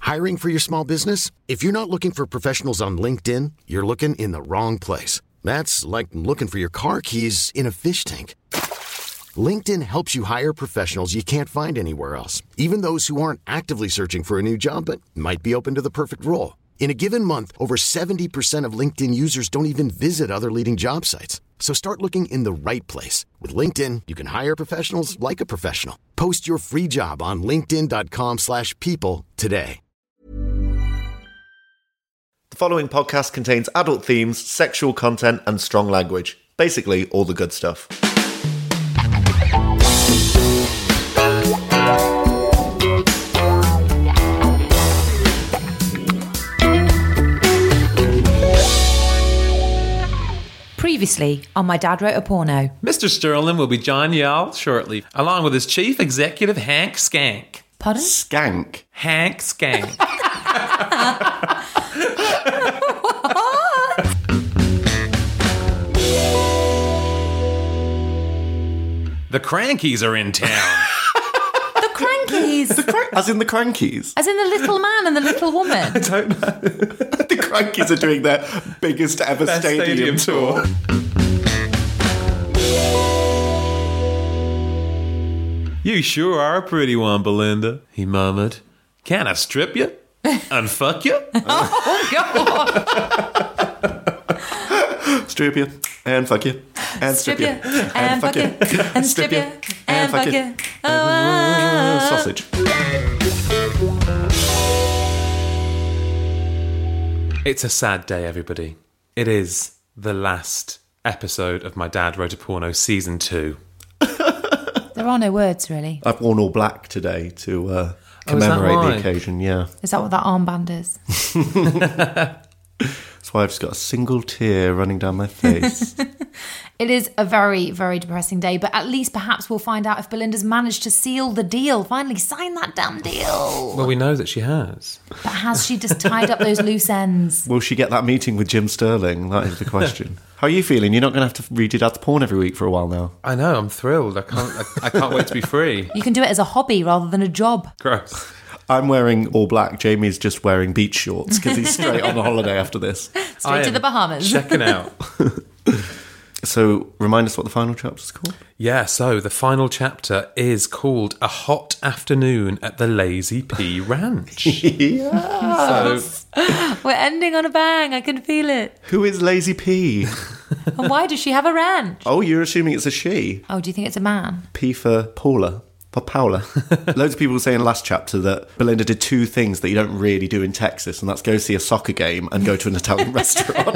Hiring for your small business? If you're not looking for professionals on LinkedIn, you're looking in the wrong place. That's like looking for your car keys in a fish tank. LinkedIn helps you hire professionals you can't find anywhere else, even those who aren't actively searching for a new job but might be open to the perfect role. In a given month, over 70% of LinkedIn users don't even visit other leading job sites. So start looking in the right place. With LinkedIn, you can hire professionals like a professional. Post your free job on linkedin.com/people today. The following podcast contains adult themes, sexual content, and strong language. Basically, all the good stuff. Previously on My Dad Wrote a Porno. Mr. Sterling will be joining y'all shortly, along with his chief executive, Hank Skank. Pardon? Skank. Hank Skank. The Crankies are in town. The Crankies! As in the Crankies? As in the little man and the little woman. I don't know. The Crankies are doing their biggest ever stadium tour. You sure are a pretty one, Belinda, he murmured. Can I strip you? And fuck you? Oh, God. Strip you, and fuck you, and strip you, and fuck you, and strip you, and fuck you. Oh, sausage. It's a sad day, everybody. It is the last episode of My Dad Wrote a Porno Season 2. There are no words, really. I've worn all black today to commemorate the occasion, yeah. Is that what that armband is? That's why I've just got a single tear running down my face. It is a very, very depressing day, but at least perhaps we'll find out if Belinda's managed to seal the deal. Finally sign that damn deal. Well, we know that she has. But has she just tied up those loose ends? Will she get that meeting with Jim Sterling? That is the question. How are you feeling? You're not going to have to read your dad's porn every week for a while now. I know, I'm thrilled. I can't wait to be free. You can do it as a hobby rather than a job. Gross. I'm wearing all black. Jamie's just wearing beach shorts because he's straight on a holiday after this. Straight to the Bahamas. Checking out. So, remind us what the final chapter's called. Yeah, so the final chapter is called A Hot Afternoon at the Lazy P Ranch. Yeah. So, We're ending on a bang. I can feel it. Who is Lazy P? And why does she have a ranch? Oh, you're assuming it's a she. Oh, do you think it's a man? P for Paula. For Paula. Loads of people were saying last chapter that Belinda did two things that you don't really do in Texas, and that's go see a soccer game and go to an Italian restaurant.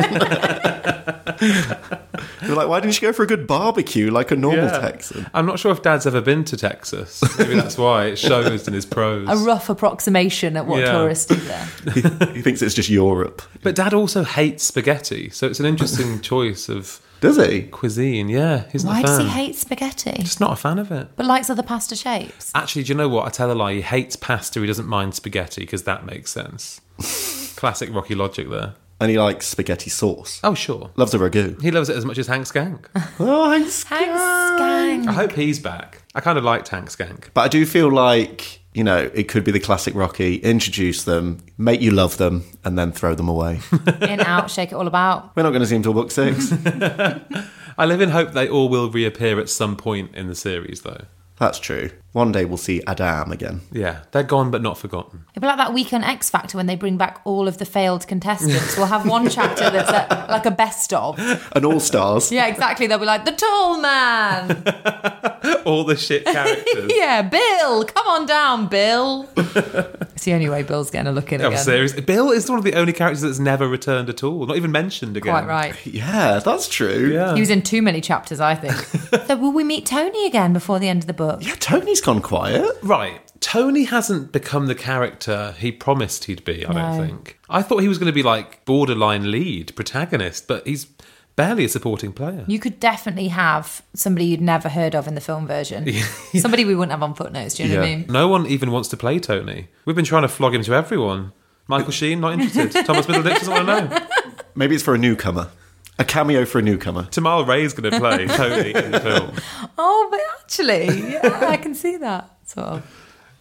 You're like, why didn't you go for a good barbecue like a normal Texan? I'm not sure if Dad's ever been to Texas. Maybe that's why it shows in his prose. A rough approximation at what tourists do there. He thinks it's just Europe. But Dad also hates spaghetti, so it's an interesting choice of Does he? cuisine. Yeah, he's not Why a fan. does he hate spaghetti? Just not a fan of it. But likes other pasta shapes. Actually, do you know what? I tell a lie. He hates pasta. He doesn't mind spaghetti because that makes sense. Classic Rocky logic there. And he likes spaghetti sauce. Oh, sure. Loves a ragu. He loves it as much as Hank Skank. Oh, Hank Skank. Hank Skank. I hope he's back. I kind of liked Hank Skank. But I do feel like, you know, it could be the classic Rocky. Introduce them, make you love them, and then throw them away. In, out, shake it all about. We're not going to see him till book 6. I live in hope they all will reappear at some point in the series, though. That's true. One day we'll see Adam again. Yeah, they're gone but not forgotten. It'll be like that week on X Factor when they bring back all of the failed contestants. We'll have one chapter that's like a best of. And all stars. Yeah, exactly. They'll be like, the tall man. All the shit characters. Yeah, Bill. Come on down, Bill. It's the only way Bill's getting a look in Oh, again. seriously. Bill is one of the only characters that's never returned at all. Not even mentioned again. Quite right. Yeah, that's true. Yeah. He was in too many chapters, I think. So will we meet Tony again before the end of the book? Yeah, Tony's gone quiet. Right. Tony hasn't become the character he promised he'd be, I don't No. think. I thought he was going to be like borderline lead, protagonist, but he's barely a supporting player. You could definitely have somebody you'd never heard of in the film version. Somebody we wouldn't have on footnotes, do you know what I mean? No one even wants to play Tony. We've been trying to flog him to everyone. Michael Sheen, not interested. Thomas Middleditch doesn't want to know. Maybe it's for a newcomer. A cameo for a newcomer. Tamal Ray's going to play Tony in the film. Oh, but actually, yeah, I can see that. Sort of.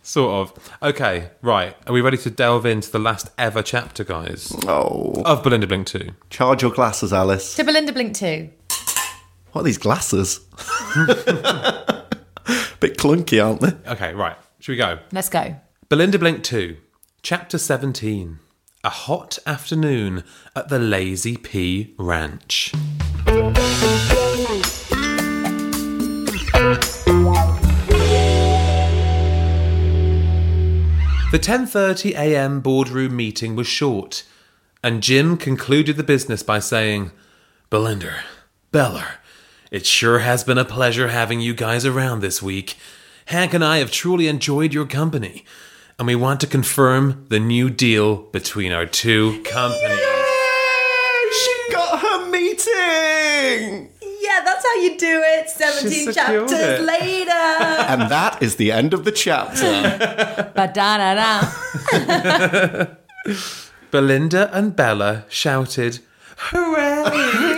Sort of. Okay, right. Are we ready to delve into the last ever chapter, guys? Oh. Of Belinda Blink 2. Charge your glasses, Alice. To Belinda Blink 2. What are these glasses? Bit clunky, aren't they? Okay, right. Should we go? Let's go. Belinda Blink 2, Chapter 17. A hot afternoon at the Lazy P Ranch. The 10:30 a.m. boardroom meeting was short, and Jim concluded the business by saying, "Belinda, Bella, it sure has been a pleasure having you guys around this week. Hank and I have truly enjoyed your company, and we want to confirm the new deal between our two companies." She got her meeting! Yeah, that's how you do it. 17 secured chapters it. later. And that is the end of the chapter. Ba-da-da-da. Belinda and Bella shouted, "Hooray!"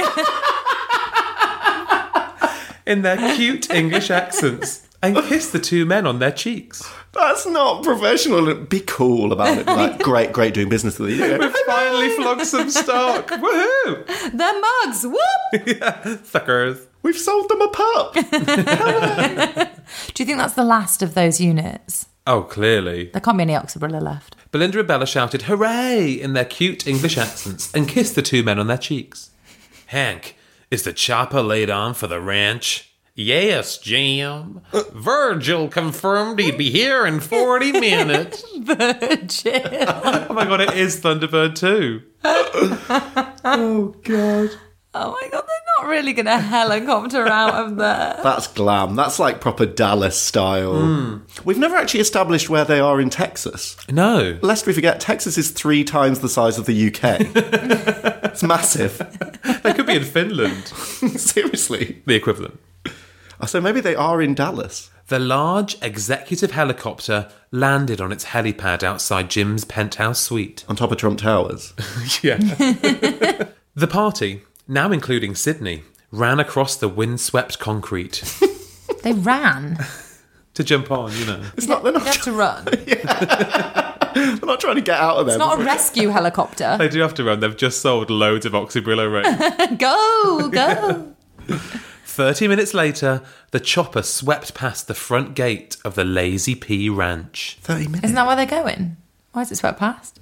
in their cute English accents and kissed the two men on their cheeks. That's not professional. Be cool about it. Like, great doing business with you. We've finally flogged some stock. Woohoo! The mugs. Whoop. Suckers. We've sold them a pup. Do you think that's the last of those units? Oh, clearly. There can't be any Oxabrilla left. Belinda and Bella shouted, "Hooray!" in their cute English accents and kissed the two men on their cheeks. "Hank, is the chopper laid on for the ranch?" "Yes, Jim. Virgil confirmed he'd be here in 40 minutes. Virgil. Oh my god, it is Thunderbird 2. Oh, God. Oh my god, they're not really going to helicopter out of there. That's glam. That's like proper Dallas style. We've never actually established where they are in Texas. No. Lest we forget, Texas is 3 times the size of the UK. It's massive. They could be in Finland. Seriously. The equivalent. So maybe they are in Dallas. The large executive helicopter landed on its helipad outside Jim's penthouse suite. On top of Trump Towers. Yeah. The party, now including Sydney, ran across the windswept concrete. They ran. To jump on, you know. It's not, they're They not, have to run. they're not trying to get out of there. It's not a rescue helicopter. They do have to run. They've just sold loads of Oxybrillo Rain. Go. 30 minutes later, the chopper swept past the front gate of the Lazy P Ranch. 30 minutes. Isn't that where they're going? Why is it swept past?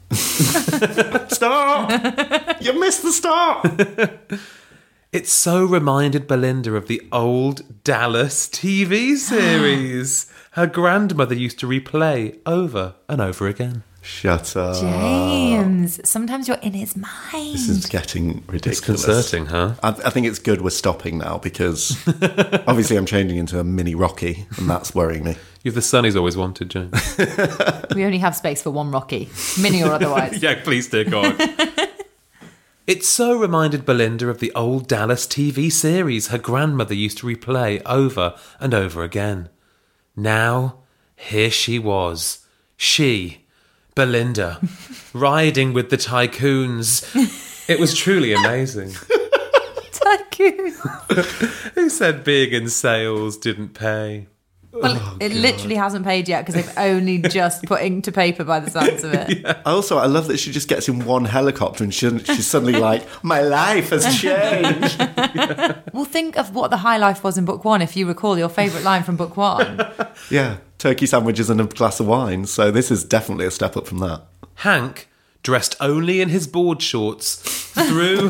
Stop! You missed the start! It so reminded Belinda of the old Dallas TV series her grandmother used to replay over and over again. Shut up. James, sometimes you're in his mind. This is getting ridiculous. Disconcerting, huh? I think it's good we're stopping now because obviously I'm changing into a mini Rocky and that's worrying me. You're the son he's always wanted, James. We only have space for one Rocky, mini or otherwise. Yeah, please, dear God. It so reminded Belinda of the old Dallas TV series her grandmother used to replay over and over again. Now, here she was. She, Belinda, riding with the tycoons. It was truly amazing. Tycoon. Who said being in sales didn't pay? Well, it literally hasn't paid yet because they've only just put ink to paper by the sounds of it. I love that she just gets in one helicopter and she's suddenly like, my life has changed. Well, think of what the high life was in book 1, if you recall your favourite line from book 1. Yeah, turkey sandwiches and a glass of wine. So this is definitely a step up from that. Hank, dressed only in his board shorts, threw...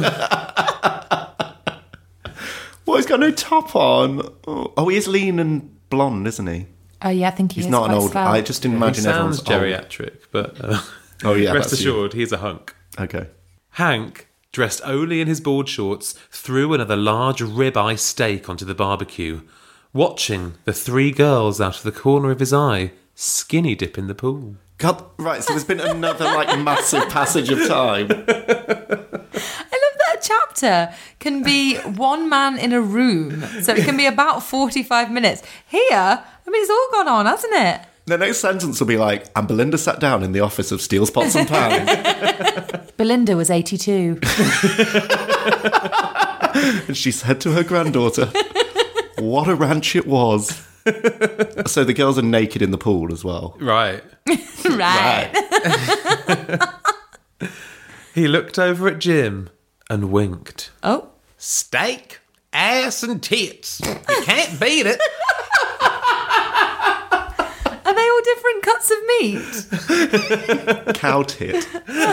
Well, he's got no top on. Oh, he is lean and blonde, isn't he? Oh, yeah, I think He's not an old... Svelte. I just imagine he everyone's sounds old. geriatric, but Oh, yeah, rest that's you. assured, he's a hunk. Okay. Hank, dressed only in his board shorts, threw another large ribeye steak onto the barbecue, watching the 3 girls out of the corner of his eye skinny dip in the pool. God, right, so there's been another, massive passage of time. I love that chapter can be one man in a room, so it can be about 45 minutes. Here, I mean, it's all gone on, hasn't it? The next sentence will be like, and Belinda sat down in the office of Steele's Pots and Pans. Belinda was 82. And she said to her granddaughter, what a ranch it was. So the girls are naked in the pool as well. Right. Right. He looked over at Jim and winked. Oh. Steak, ass, and tits. You can't beat it. Are they all different cuts of meat? Cow tit.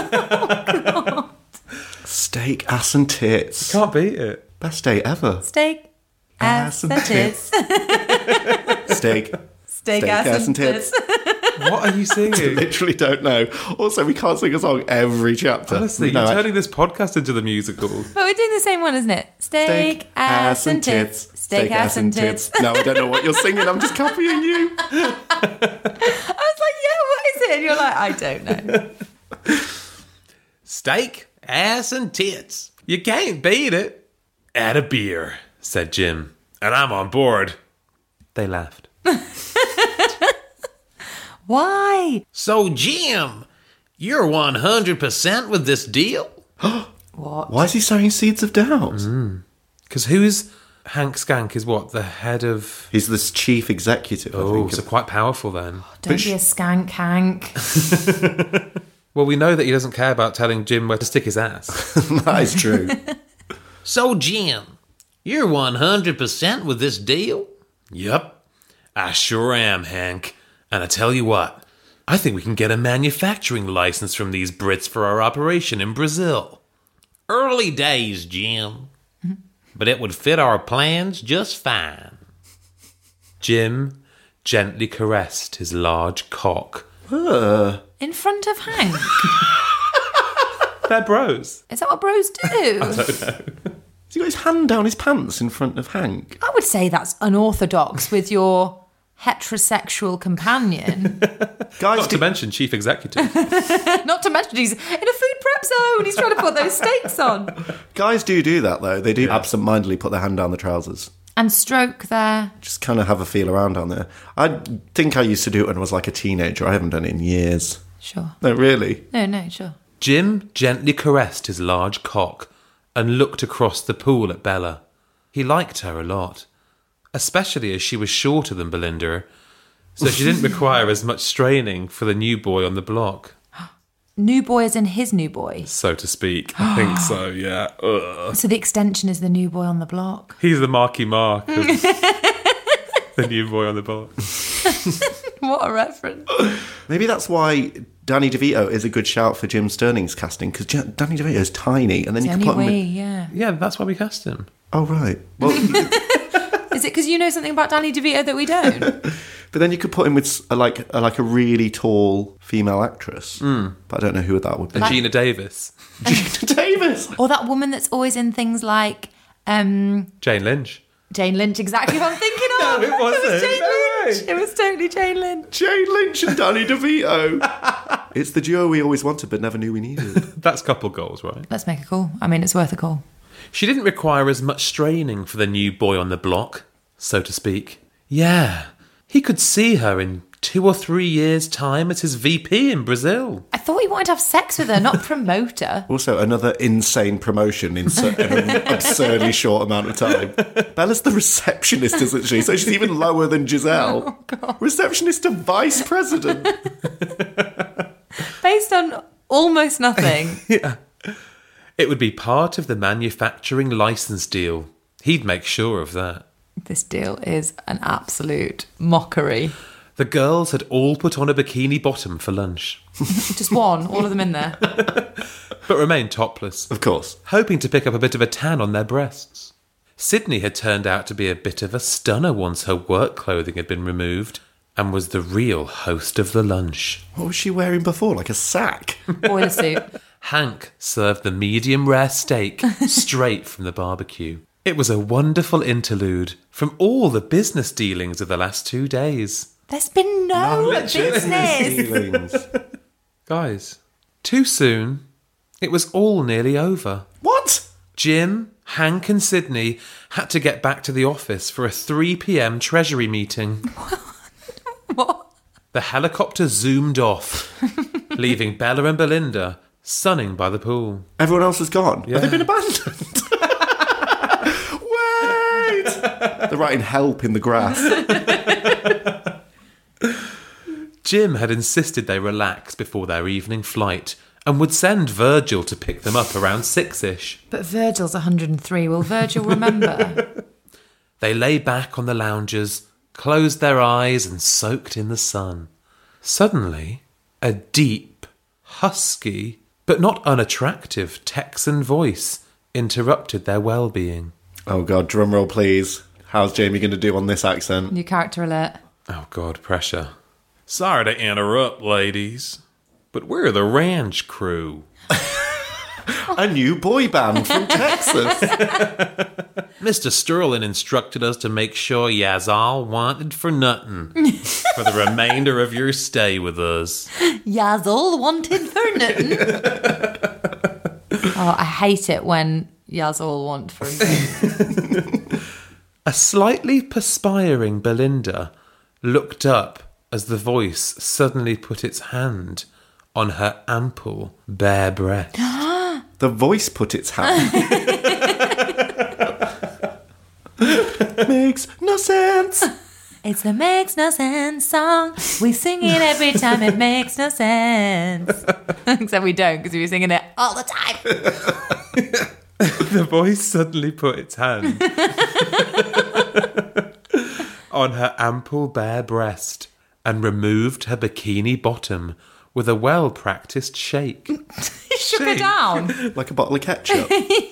Steak, ass and tits. Can't beat it. Best day ever. Steak, ass, and tits. Steak. Steak, ass, and tits. What are you singing? Literally don't know. Also, we can't sing a song every chapter. Honestly, No, you're turning this podcast into the musical. But we're doing the same one, isn't it? Steak, ass, and tits. Steak, ass, and tits. No, I don't know what you're singing. I'm just copying you. I was like, yeah, what is it? And you're like, I don't know. Steak, ass, and tits. You can't beat it. Add a beer, said Jim. And I'm on board. They laughed. Why? So, Jim, you're 100% with this deal? What? Why is he sowing seeds of doubt? Because who's... Hank Skank is what? The head of... He's this chief executive, I Oh, think. so quite powerful then. Don't be a skank, Hank. Well, we know that he doesn't care about telling Jim where to stick his ass. That is true. So, Jim, you're 100% with this deal? Yup. I sure am, Hank. And I tell you what, I think we can get a manufacturing license from these Brits for our operation in Brazil. Early days, Jim. But it would fit our plans just fine. Jim gently caressed his large cock. In front of Hank. They're bros. Is that what bros do? Has he got his hand down his pants in front of Hank? I would say that's unorthodox with your heterosexual companion. Guys, Not to mention chief executive. Not to mention he's in a food prep zone. He's trying to put those steaks on. guys do that, though. They do absent-mindedly put their hand down the trousers. And stroke there. Just kind of have a feel around down there. I think I used to do it when I was like a teenager. I haven't done it in years. Sure. No, really. No, sure. Jim gently caressed his large cock and looked across the pool at Bella. He liked her a lot, especially as she was shorter than Belinda, so she didn't require as much straining for the new boy on the block. New boy as in his new boy. So to speak. I think so, yeah. Ugh. So the extension is the new boy on the block. He's the Marky Mark of the new boy on the block. What a reference. Maybe that's why Danny DeVito is a good shout for Jim Sterling's casting, because Danny DeVito is tiny, and then you can put him in... yeah. Yeah, that's why we cast him. Oh, right. Well, Is it because you know something about Danny DeVito that we don't? but then you could put him with a really tall female actress. But I don't know who that would be. Gina Davis. Gina Davis! Or that woman that's always in things like Jane Lynch. Jane Lynch, exactly what I'm thinking of. No, it wasn't. It was Jane No Lynch. way. It was totally Jane Lynch. Jane Lynch and Danny DeVito. It's the duo we always wanted but never knew we needed. That's couple goals, right? Let's make a call. I mean, it's worth a call. She didn't require as much straining for the new boy on the block, so to speak. Yeah, he could see her in 2 or 3 years' time as his VP in Brazil. I thought he wanted to have sex with her, not promote her. Also, another insane promotion in an absurdly short amount of time. Bella's the receptionist, isn't she? So she's even lower than Giselle. Oh, God. Receptionist to vice president. Based on almost nothing. Yeah. It would be part of the manufacturing license deal. He'd make sure of that. This deal is an absolute mockery. The girls had all put on a bikini bottom for lunch, Just one, all of them in there. but remained topless, Of course. hoping to pick up a bit of a tan on their breasts. Sydney had turned out to be a bit of a stunner once her work clothing had been removed, and was the real host of the lunch. What was she wearing before? Like a sack? Boiler suit. Hank served the medium rare steak straight from the barbecue. It was a wonderful interlude from all the business dealings of the last 2 days. There's been no business. Feelings. Guys, too soon. It was all nearly over. What? Jim, Hank and Sydney had to get back to the office for a 3 p.m. Treasury meeting. What? The helicopter zoomed off, leaving Bella and Belinda sunning by the pool. Everyone else has gone? Yeah. Have they been abandoned? Wait! They're writing help in the grass. Jim had insisted they relax before their evening flight and would send Virgil to pick them up around 6-ish. But Virgil's 103. Will Virgil remember? They lay back on the loungers, closed their eyes and soaked in the sun. Suddenly, a deep, husky, but not unattractive Texan voice interrupted their well-being. Oh God, drum roll please. How's Jamie going to do on this accent? New character alert. Oh God, pressure. Sorry to interrupt, ladies, but we're the ranch crew. A new boy band from Texas. Mr. Sterling instructed us to make sure yas all wanted for nothing for the remainder of your stay with us. Yas all wanted for nothing. Oh, I hate it when yas all want for nothing. A slightly perspiring Belinda looked up as the voice suddenly put its hand on her ample, bare breast. The voice put its hand. Makes no sense. It's the makes no sense song. We sing it every time it makes no sense. Except we don't, because we were singing it all the time. The voice suddenly put its hand on her ample bare breast and removed her bikini bottom with a well-practiced shake. Shook her down. Like a bottle of ketchup.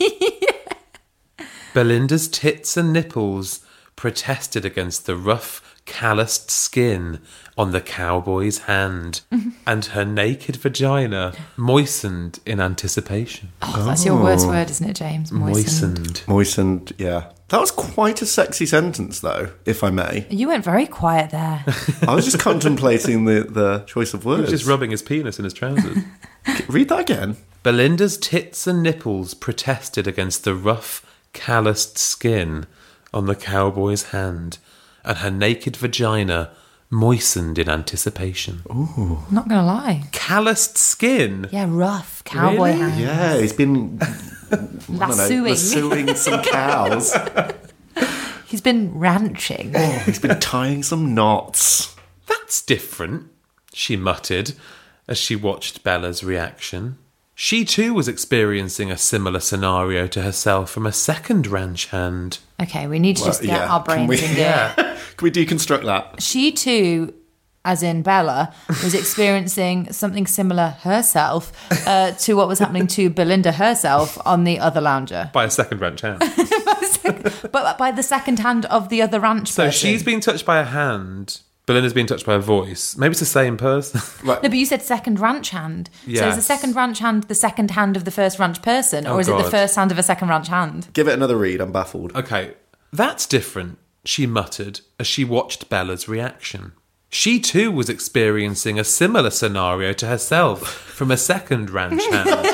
Belinda's tits and nipples protested against the rough, calloused skin on the cowboy's hand, and her naked vagina moistened in anticipation. Oh, that's your worst word, isn't it, James? Moistened. Moistened, yeah. That was quite a sexy sentence, though, if I may. You went very quiet there. I was just contemplating the choice of He words. was just rubbing his penis in his trousers. Read that again. Belinda's tits and nipples protested against the rough, calloused skin on the cowboy's hand, and her naked vagina moistened in anticipation. Ooh. I'm not going to lie. Calloused skin? Yeah, rough cowboy Really? hands. Yeah, he's been Lassoing. some cows. He's been ranching. Oh, he's been tying some knots. That's different, she muttered as she watched Bella's reaction. She too was experiencing a similar scenario to herself from a second ranch hand. Okay, we need to just get our brains in gear. Can we deconstruct that? She too, as in Bella, was experiencing something similar herself to what was happening to Belinda herself on the other lounger. By a second ranch hand. But by the second hand of the other ranch So person. she's been touched by a hand, Belinda's been touched by a voice. Maybe it's the same person. Right. No, but you said second ranch hand. So is the Yes. second ranch hand the second hand of the first ranch person? Or Oh, is it the God. first hand of a second ranch hand? Give it another read. I'm baffled. Okay, that's different, she muttered as she watched Bella's reaction. She too was experiencing a similar scenario to herself from a second ranch hand.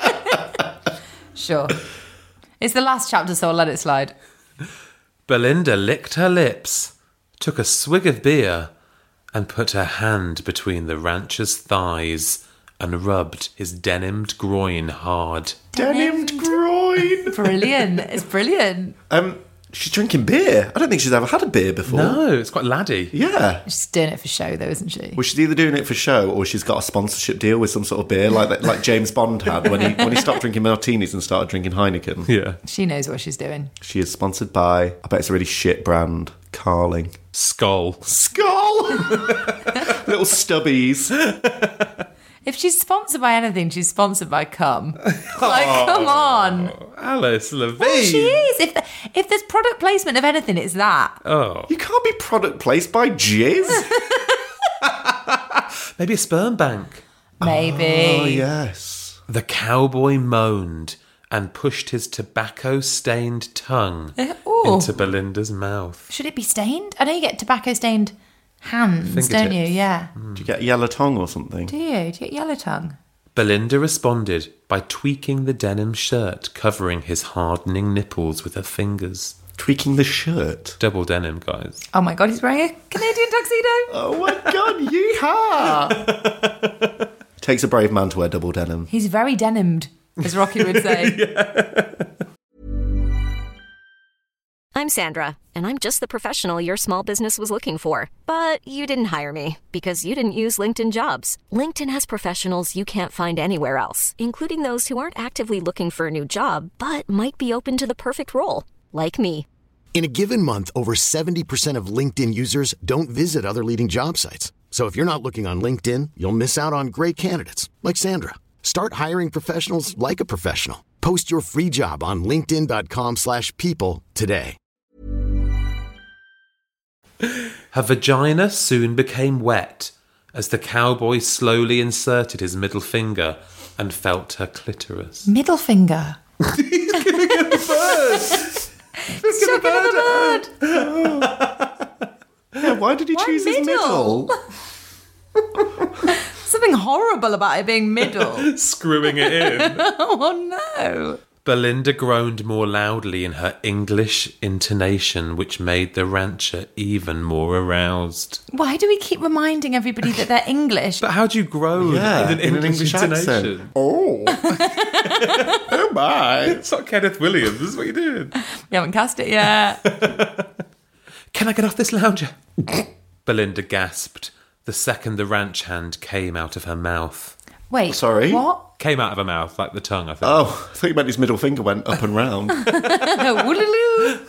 Sure. It's the last chapter, so I'll let it slide. Belinda licked her lips, took a swig of beer, and put her hand between the rancher's thighs and rubbed his denimed groin hard. Denimed groin. Brilliant. It's brilliant. She's drinking beer. I don't think she's ever had a beer before. No, it's quite laddie. Yeah. She's doing it for show, though, isn't she? Well, she's either doing it for show or she's got a sponsorship deal with some sort of beer, like James Bond had when he stopped drinking martinis and started drinking Heineken. Yeah. She knows what she's doing. She is sponsored by, I bet it's a really shit brand, Carling. Skull. Skull! Little stubbies. If she's sponsored by anything, she's sponsored by cum. Like, come on. Alice Levine. Well, she is. If there's product placement of anything, it's that. Oh. You can't be product placed by jizz. Maybe a sperm bank. Maybe. Oh, yes. The cowboy moaned and pushed his tobacco-stained tongue Ooh. into Belinda's mouth. Should it be stained? I know you get tobacco-stained hands, don't you? Fingertips. Yeah. Do you get yellow tongue or something? Do you? Do you get yellow tongue? Belinda responded by tweaking the denim shirt covering his hardening nipples with her fingers. Tweaking the shirt. Double denim, guys. Oh my God, he's wearing a Canadian tuxedo. Oh my god, yeehaw! Takes a brave man to wear double denim. He's very denimed, as Rocky would say. I'm Sandra, and I'm just the professional your small business was looking for. But you didn't hire me because you didn't use LinkedIn Jobs. LinkedIn has professionals you can't find anywhere else, including those who aren't actively looking for a new job, but might be open to the perfect role, like me. In a given month, over 70% of LinkedIn users don't visit other leading job sites. So if you're not looking on LinkedIn, you'll miss out on great candidates like Sandra. Start hiring professionals like a professional. Post your free job on linkedin.com/people today. Her vagina soon became wet as the cowboy slowly inserted his middle finger and felt her clitoris. Middle finger. He's giving a bird! He's Chucking giving a bird. Yeah, why did he choose his middle? Something horrible about it being middle. Screwing it in. Oh no. Belinda groaned more loudly in her English intonation, which made the rancher even more aroused. Why do we keep reminding everybody that they're English? But how do you groan Yeah, in an English accent. intonation? Oh. Oh my. It's not Kenneth Williams, this is what you're doing. We haven't cast it yet. Can I get off this lounger? Belinda gasped the second the ranch hand came out of her mouth. Wait. Sorry? What? Came out of her mouth, like the tongue, I think. Oh, I thought you meant his middle finger went up and round. Woolaloo.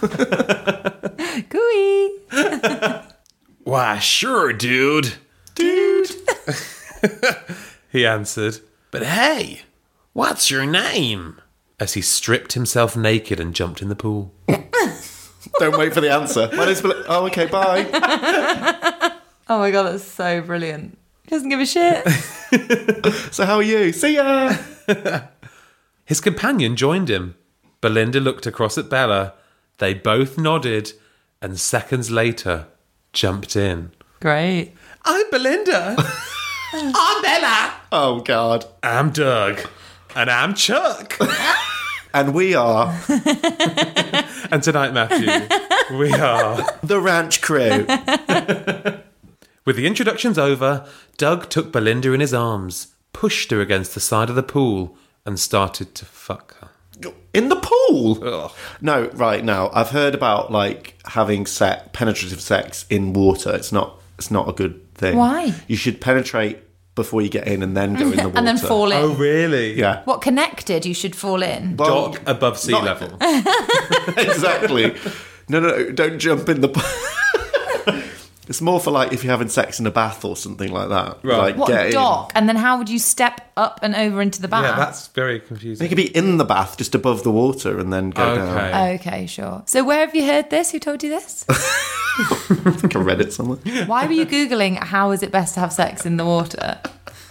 Gooey. Why, sure, dude. Dude. He answered. But hey, what's your name? As he stripped himself naked and jumped in the pool. Don't wait for the answer. My name's oh, okay, bye. Oh my god, that's so brilliant. He doesn't give a shit. So how are you? See ya. His companion joined him. Belinda looked across at Bella. They both nodded and seconds later jumped in. Great. I'm Belinda. I'm Bella. Oh, God. I'm Doug. And I'm Chuck. And we are And tonight, Matthew, we are... the ranch crew. With the introductions over, Doug took Belinda in his arms, pushed her against the side of the pool, and started to fuck her. In the pool? Ugh. No, right, now, I've heard about, like, having penetrative sex in water. It's not a good thing. Why? You should penetrate before you get in and then go in the water. And then fall in. Oh, really? Yeah. What connected? You should fall in. Well, Dock above sea not- level. Exactly. No, don't jump in the... It's more for, like, if you're having sex in a bath or something like that. Right. Like, What, get a in. dock? And then how would you step up and over into the bath? Yeah, that's very You confusing. could be in the bath, just above the water, and then go down. Okay. Okay, sure. So where have you heard this? Who told you this? I think I read it somewhere. Why were you Googling how is it best to have sex in the water?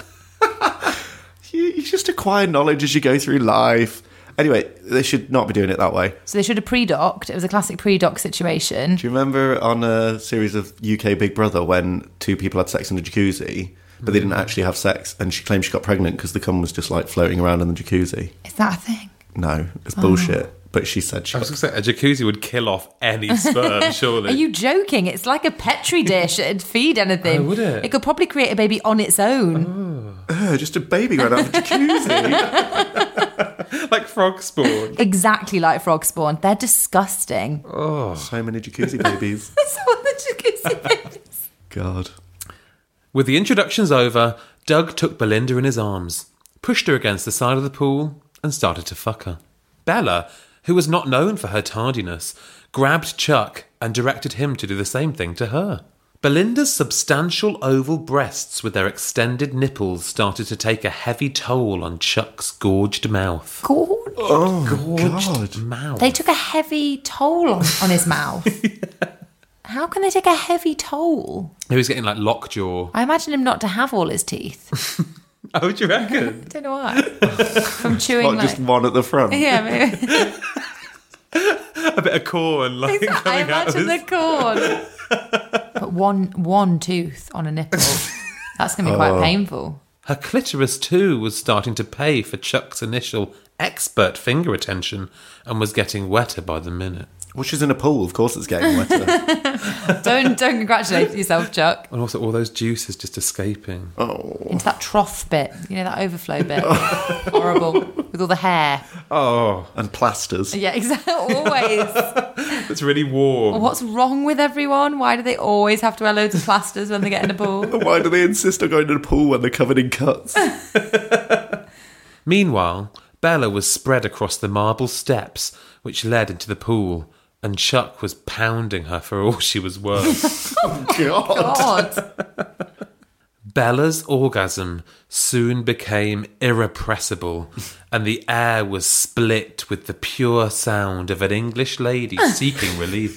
You just acquire knowledge as you go through life. Anyway, they should not be doing it that way. So they should have pre-docked. It was a classic pre-dock situation. Do you remember on a series of UK Big Brother when two people had sex in a jacuzzi, but they didn't actually have sex, and she claimed she got pregnant because the cum was just like floating around in the jacuzzi? Is that a thing? No, it's bullshit. But she said she I was got... going to say, a jacuzzi would kill off any sperm, surely. Are you joking? It's like a Petri dish. It'd feed anything. Oh, would it? It could probably create a baby on its own. Just a baby going out of a jacuzzi. Like frog spawn. Exactly like frog spawn. They're disgusting. So many jacuzzi babies. That's what the jacuzzi babies. God. With the introductions over, Doug took Belinda in his arms, pushed her against the side of the pool, and started to fuck her. Bella, who was not known for her tardiness, grabbed Chuck and directed him to do the same thing to her. Belinda's substantial oval breasts with their extended nipples started to take a heavy toll on Chuck's gorged mouth. Gorge. God. Mouth. They took a heavy toll on his mouth. How can they take a heavy toll? He was getting like lockjaw. I imagine him not to have all his teeth. Oh, do you reckon? Don't know why. From chewing Not like... just one at the front. Yeah, maybe. A bit of corn, like I coming out of imagine his... the corn. But one tooth on a nipple. That's going to be quite painful. Her clitoris, too, was starting to pay for Chuck's initial expert finger attention and was getting wetter by the minute. Well, she's in a pool. Of course it's getting wetter. Don't congratulate yourself, Chuck. And also all those juices just escaping. Into that trough bit, that overflow bit. Horrible. With all the hair. Oh, And plasters. Yeah, exactly. Always. it's really warm. What's wrong with everyone? Why do they always have to wear loads of plasters when they get in a pool? Why do they insist on going to the pool when they're covered in cuts? Meanwhile, Bella was spread across the marble steps which led into the pool, and Chuck was pounding her for all she was worth. God. Bella's orgasm soon became irrepressible, and the air was split with the pure sound of an English lady seeking relief.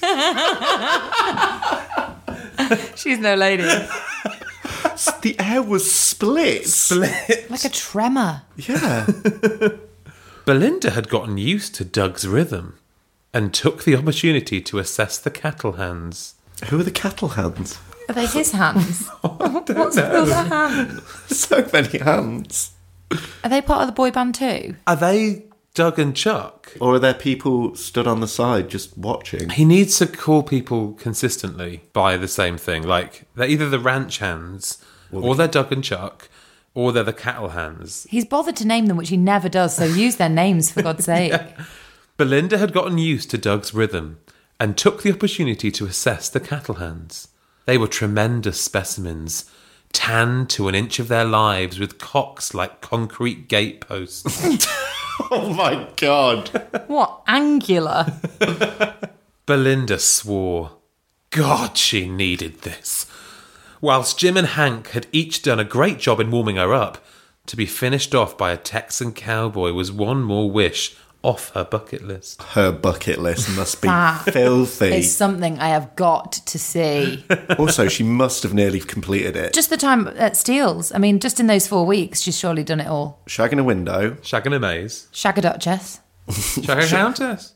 She's no lady. The air was split. Like a tremor. Yeah. Belinda had gotten used to Doug's rhythm and took the opportunity to assess the cattle hands. Who are the cattle hands? Are they his hands? What's with all the hands? So many hands. Are they part of the boy band too? Are they Doug and Chuck? Or are there people stood on the side just watching? He needs to call people consistently by the same thing. Like, they're either the ranch hands, or they're Doug and Chuck, or they're the cattle hands. He's bothered to name them, which he never does, so use their names for God's sake. Belinda had gotten used to Doug's rhythm and took the opportunity to assess the cattle hands. They were tremendous specimens, tanned to an inch of their lives with cocks like concrete gateposts. Oh my God. What? Angular? Belinda swore. God, she needed this. Whilst Jim and Hank had each done a great job in warming her up, to be finished off by a Texan cowboy was one more wish off her bucket list. Her bucket list must be That filthy. It's something I have got to see. Also, she must have nearly completed it. Just the time at Steele's. I mean, just in those 4 weeks, she's surely done it all. Shagging a window. Shagging a maze. Shag a Duchess. Shag a countess.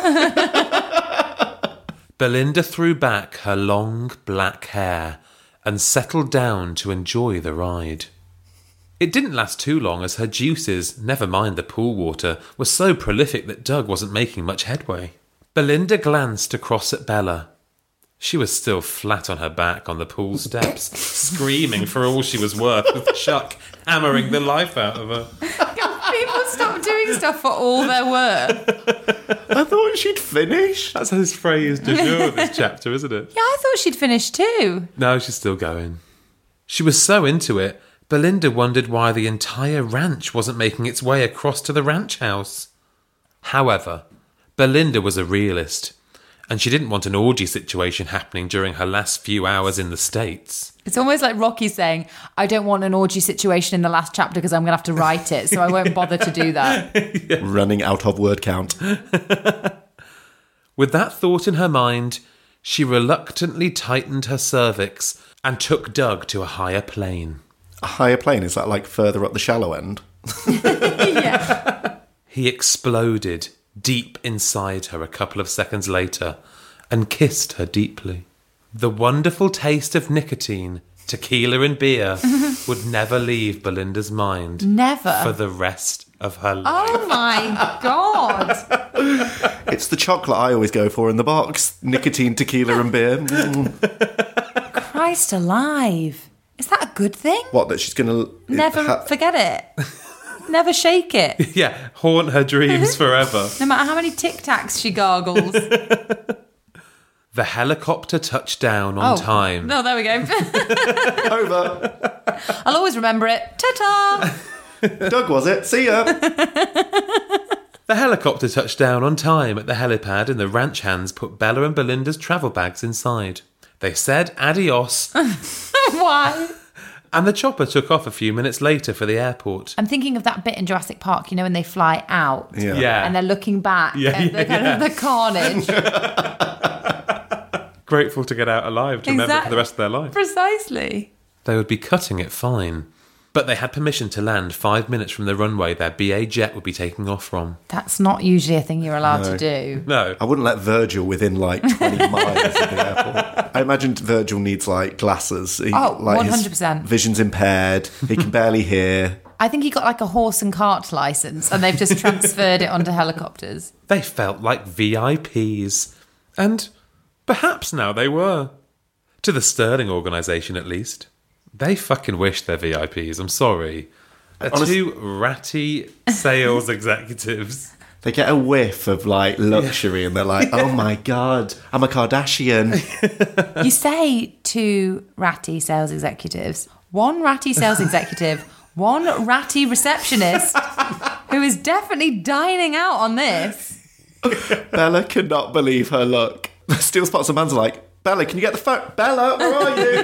Belinda threw back her long black hair and settled down to enjoy the ride. It didn't last too long as her juices, never mind the pool water, were so prolific that Doug wasn't making much headway. Belinda glanced across at Bella. She was still flat on her back on the pool steps, screaming for all she was worth, with Chuck hammering the life out of her. People stop doing stuff for all they're worth. I thought she'd finish. That's his phrase du jour this chapter, isn't it? Yeah, I thought she'd finished too. No, she's still going. She was so into it, Belinda wondered why the entire ranch wasn't making its way across to the ranch house. However, Belinda was a realist, and she didn't want an orgy situation happening during her last few hours in the States. It's almost like Rocky saying, I don't want an orgy situation in the last chapter because I'm going to have to write it, so I won't bother to do that. Running out of word count. With that thought in her mind, she reluctantly tightened her cervix and took Doug to a higher plane. A higher plane, is that like further up the shallow end? Yeah. He exploded deep inside her a couple of seconds later and kissed her deeply. The wonderful taste of nicotine, tequila and beer would never leave Belinda's mind. Never. For the rest of her life. Oh my God. It's the chocolate I always go for in the box. Nicotine, tequila and beer. Christ alive. Is that a good thing? What, that she's going to... Never forget it. Never shake it. Yeah, haunt her dreams forever. No matter how many Tic Tacs she gargles. The helicopter touched down on time. No, there we go. Over. I'll always remember it. Ta-ta! Doug, was it? See ya. The helicopter touched down on time at the helipad and the ranch hands put Bella and Belinda's travel bags inside. They said adios. Why? And the chopper took off a few minutes later for the airport. I'm thinking of that bit in Jurassic Park, when they fly out. Yeah. And they're looking back at the carnage. Grateful to get out alive to remember it for the rest of their life. Precisely. They would be cutting it fine. But they had permission to land 5 minutes from the runway their BA jet would be taking off from. That's not usually a thing you're allowed to do. No. I wouldn't let Virgil within like 20 miles of the airport. I imagine Virgil needs like glasses. His 100%. Vision's impaired. He can barely hear. I think he got like a horse and cart license and they've just transferred it onto helicopters. They felt like VIPs. And perhaps now they were. To the Sterling organisation, at least. They fucking wish they're VIPs, I'm sorry. They're two ratty sales executives. They get a whiff of, like, luxury and they're like, oh my God, I'm a Kardashian. You say two ratty sales executives, one ratty sales executive, one ratty receptionist who is definitely dining out on this. Bella could not believe her luck. The Steel Spots and Pans are like, Bella, can you get the phone? Bella, where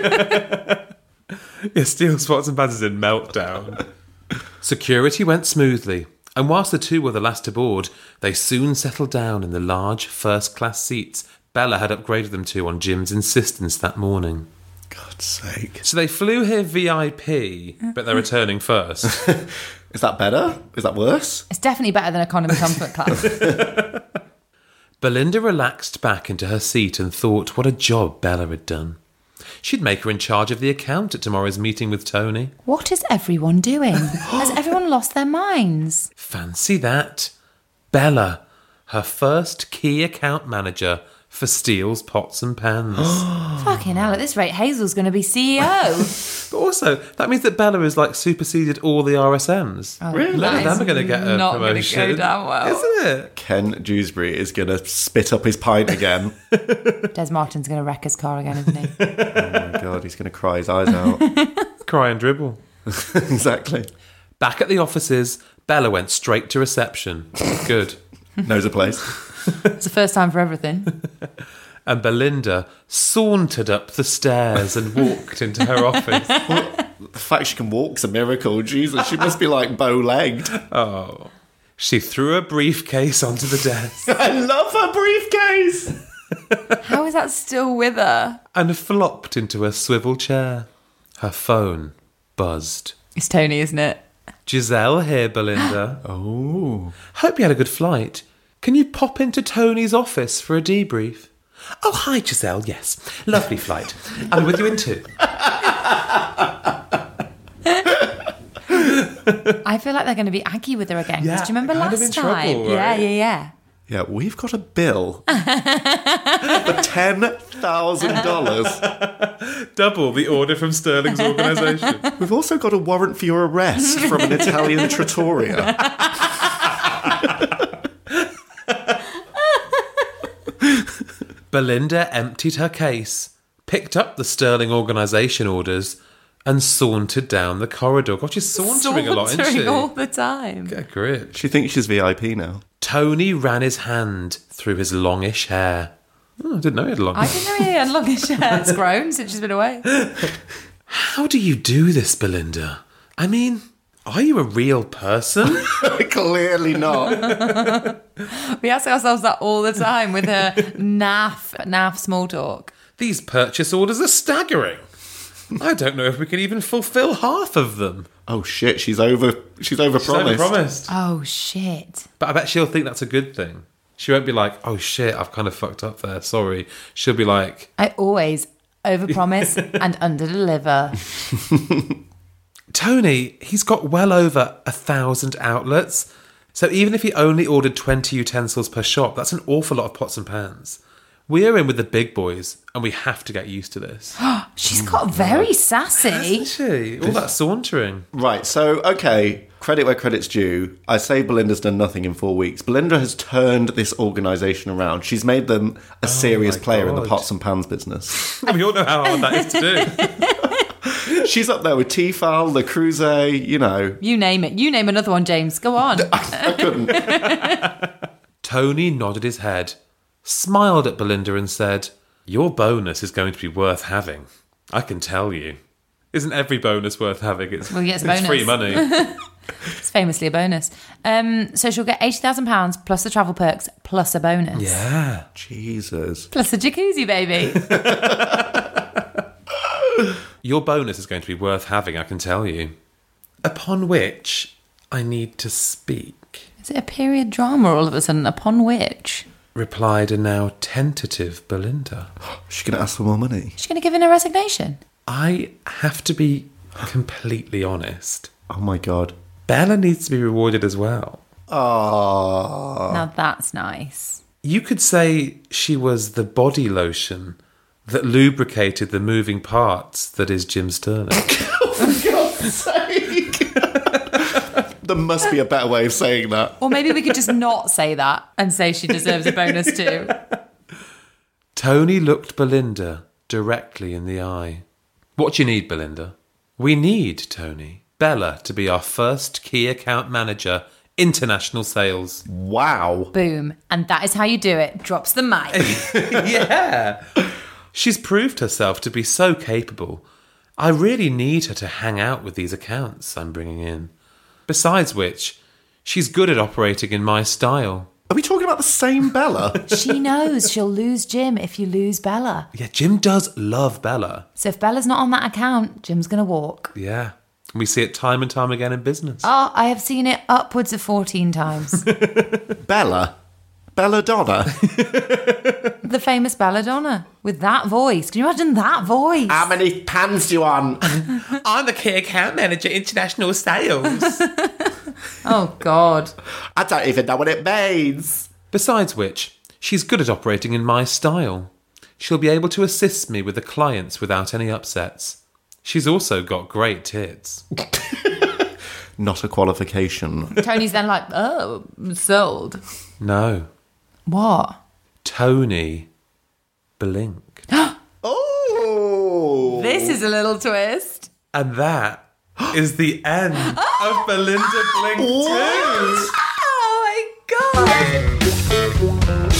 are you? Yeah, Steel Spots and Pans is in meltdown. Security went smoothly, and whilst the two were the last aboard, they soon settled down in the large first-class seats Bella had upgraded them to on Jim's insistence that morning. God's sake. So they flew here VIP, but they're returning first. Is that better? Is that worse? It's definitely better than economy comfort class. Belinda relaxed back into her seat and thought what a job Bella had done. She'd make her in charge of the account at tomorrow's meeting with Tony. What is everyone doing? Has everyone lost their minds? Fancy that. Bella, her first key account manager for Steele's Pots and Pans. Fucking hell, at this rate, Hazel's going to be CEO. But also, that means that Bella has, like, superseded all the RSMs. Oh, Really? None of them are going to get a not promotion. Going to go down well. Isn't it? Ken Dewsbury is going to spit up his pint again. Des Martin's going to wreck his car again, isn't he? Oh my God, he's going to cry his eyes out. Cry and dribble. Exactly. Back at the offices, Bella went straight to reception. Good. Knows a place. It's the first time for everything. And Belinda sauntered up the stairs and walked into her office. The fact she can walk's a miracle. Jesus, she must be like bow-legged. Oh. She threw a briefcase onto the desk I love her briefcase. How is that still with her? and flopped into a swivel chair. Her phone buzzed. It's Tony, isn't it? Giselle here, Belinda. Oh. Hope you had a good flight. Can you pop into Tony's office for a debrief? Oh, hi, Giselle. Yes. Lovely flight. I'll be with you in 2. I feel like they're going to be aggy with her again. Yeah, Because do you remember kind of last in time? trouble, right? Yeah. Yeah, we've got a bill for $10,000. Double the order from Sterling's organisation. We've also got a warrant for your arrest from an Italian trattoria. Belinda emptied her case, picked up the Sterling organisation orders, and sauntered down the corridor. God, she's sauntering a lot, isn't she? Sauntering all the time. Get a grip. She thinks she's VIP now. Tony ran his hand through his longish hair. Oh, I didn't know he had long I hair. didn't know he had longish hair. It's grown since she's been away. How do you do this, Belinda? I mean, are you a real person? Clearly not. We ask ourselves that all the time with her naff small talk. These purchase orders are staggering. I don't know if we can even fulfill half of them. Oh shit, she's overpromised. She's overpromised. Oh, shit. But I bet she'll think that's a good thing. She won't be like, oh shit, I've kind of fucked up there, sorry. She'll be like... I always overpromise and underdeliver. Tony, he's got well over 1,000 outlets. So even if he only ordered 20 utensils per shop, that's an awful lot of pots and pans. We're in with the big boys, and we have to get used to this. She's got very sassy. Isn't she? All that sauntering. Right, so, okay, credit where credit's due. I say Belinda's done nothing in 4 weeks. Belinda has turned this organisation around. She's made them a serious my player in the God. pots and pans business. We all know how hard that is to do. She's up there with Tefal, Le Creuset, you know. You name it. You name another one, James. Go on. I couldn't. Tony nodded his head, smiled at Belinda and said, your bonus is going to be worth having. I can tell you. Isn't every bonus worth having? It's, Well, yes, it's bonus. free money. It's famously a bonus. So she'll get £80,000 plus the travel perks plus a bonus. Yeah. Jesus. Plus a jacuzzi, baby. Your bonus is going to be worth having, I can tell you. Upon which I need to speak, Is it a period drama all of a sudden? Upon which? replied a now tentative Belinda. She's going to ask for more money. She's going to give in her resignation. I have to be completely honest. Oh my God. Bella needs to be rewarded as well. Oh. Now that's nice. You could say she was the body lotion that lubricated the moving parts that is Jim Sterling. For God's sake. There must be a better way of saying that. Or maybe we could just not say that and say she deserves a bonus too. Tony looked Belinda directly in the eye. What do you need, Belinda? We need, Tony, Bella to be our first key account manager, international sales. Wow. Boom. And that is how you do it. Drops the mic. Yeah. She's proved herself to be so capable. I really need her to hang out with these accounts I'm bringing in. Besides which, she's good at operating in my style. Are we talking about the same Bella? She knows she'll lose Jim if you lose Bella. Yeah, Jim does love Bella. So if Bella's not on that account, Jim's going to walk. Yeah. We see it time and time again in business. Oh, I have seen it upwards of 14 times. Bella? Belladonna? The famous Belladonna with that voice. Can you imagine that voice? How many pans do you want? I'm the key account manager, international sales. Oh, God. I don't even know what it means. Besides which, she's good at operating in my style. She'll be able to assist me with the clients without any upsets. She's also got great tits. Not a qualification. Tony's then like, oh, sold. No. What? Tony blinked. Oh! This is a little twist. And that is the end of Belinda Blink 2. Oh, my God.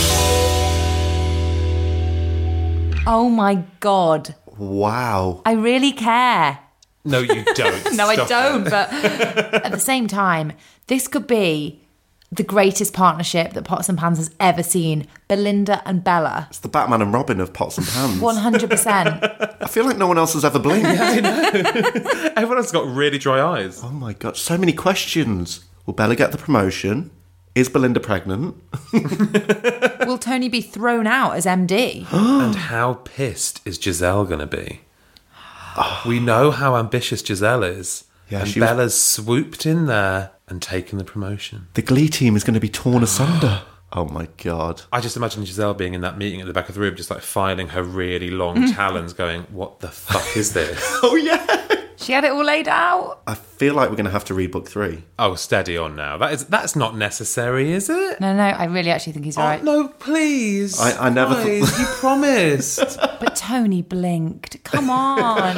Oh, my God. Wow. I really care. No, you don't. No, I Stop don't. it. But at the same time, this could be the greatest partnership that Pots and Pans has ever seen. Belinda and Bella. It's the Batman and Robin of Pots and Pans. 100%. I feel like no one else has ever blinked. Everyone else has got really dry eyes. Oh my God, so many questions. Will Bella get the promotion? Is Belinda pregnant? Will Tony be thrown out as MD? And how pissed is Giselle going to be? We know how ambitious Giselle is. Yeah, and she was- Bella's swooped in there and taken the promotion. The Glee team is going to be torn asunder. Oh my God. I just imagine Giselle being in that meeting at the back of the room, just like filing her really long talons, going, what the fuck is this? Oh yeah. She had it all laid out. I feel like we're going to have to read book 3. Oh, steady on now. That's not necessary, is it? No, I really actually think he's right. Oh, no, please. I never thought- Guys, you promised. But Tony blinked. Come on.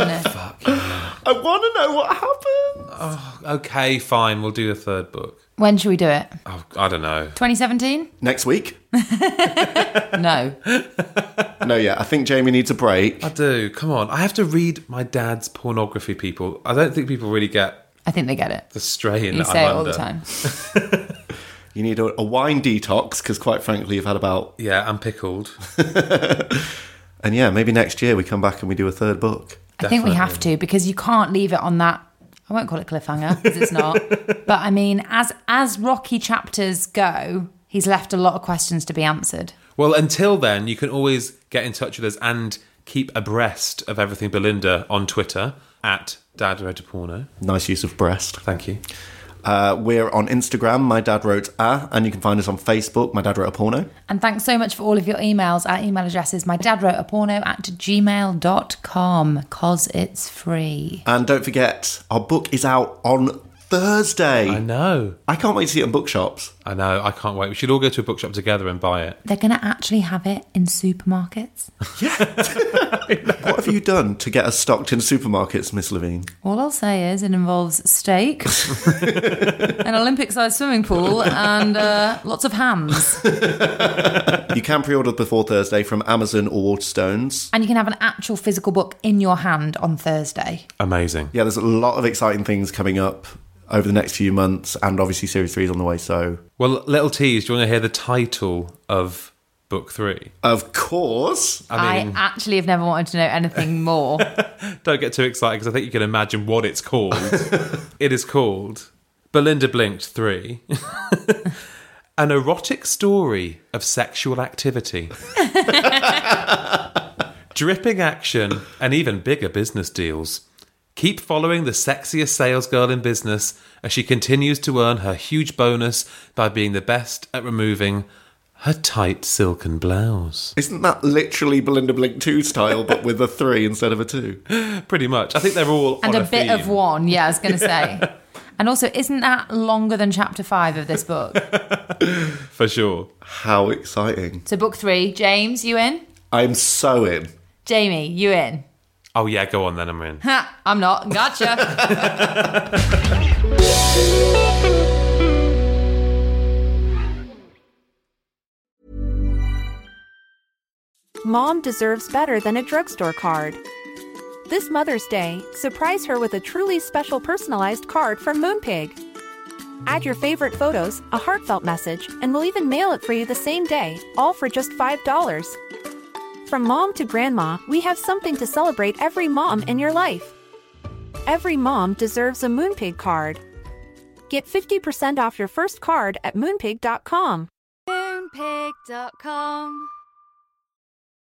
I want to know what happened. Okay, fine. We'll do the third book. When should we do it? Oh, I don't know. 2017? Next week? No. No, yeah. I think Jamie needs a break. I do. Come on. I have to read my dad's pornography, people. I don't think people really get I think they get it. the strain You that say it I'm all under. the time. You need a wine detox because, quite frankly, you've had about... Yeah, I'm pickled. And yeah, maybe next year we come back and we do a third book. I think we have to because you can't leave it on that. I won't call it cliffhanger because it's not. But I mean, as Rocky chapters go, he's left a lot of questions to be answered. Well, until then, you can always get in touch with us and keep abreast of everything Belinda on Twitter at Dad Wrote a Porno. Nice use of breast. Thank you. We're on Instagram, My Dad Wrote A, and you can find us on Facebook, My Dad Wrote a Porno. And thanks so much for all of your emails. Our email address is mydadwroteaporno@gmail.com because it's free. And don't forget, our book is out on Thursday. I know. I can't wait to see it in bookshops. I know. I can't wait. We should all go to a bookshop together and buy it. They're going to actually have it in supermarkets. What have you done to get us stocked in supermarkets, Miss Levine? All I'll say is it involves steak, an Olympic-sized swimming pool, and lots of hams. You can pre-order before Thursday from Amazon or Waterstones. And you can have an actual physical book in your hand on Thursday. Amazing. Yeah, there's a lot of exciting things coming up over the next few months, and obviously Series 3 is on the way, so... Well, little tease, do you want to hear the title of book 3? Of course! I mean, I actually have never wanted to know anything more. don't get too excited because I think you can imagine what it's called. It is called Belinda Blinked 3. An erotic story of sexual activity. Dripping action and even bigger business deals. Keep following the sexiest sales girl in business as she continues to earn her huge bonus by being the best at removing Her tight silken blouse. Isn't that literally Belinda Blink 2 style, but with a 3 instead of a 2? Pretty much. I think they're all And on a bit theme. of one, yeah, I was going to say. And also, isn't that longer than chapter 5 of this book? For sure. How exciting. So book 3, James, you in? I'm so in. Jamie, you in? Oh, yeah, go on then, I'm in. Ha, I'm not. Gotcha. Mom deserves better than a drugstore card. This Mother's Day, surprise her with a truly special personalized card from Moonpig. Add your favorite photos, a heartfelt message, and we'll even mail it for you the same day, all for just $5. From mom to grandma, we have something to celebrate every mom in your life. Every mom deserves a Moonpig card. Get 50% off your first card at moonpig.com. Moonpig.com.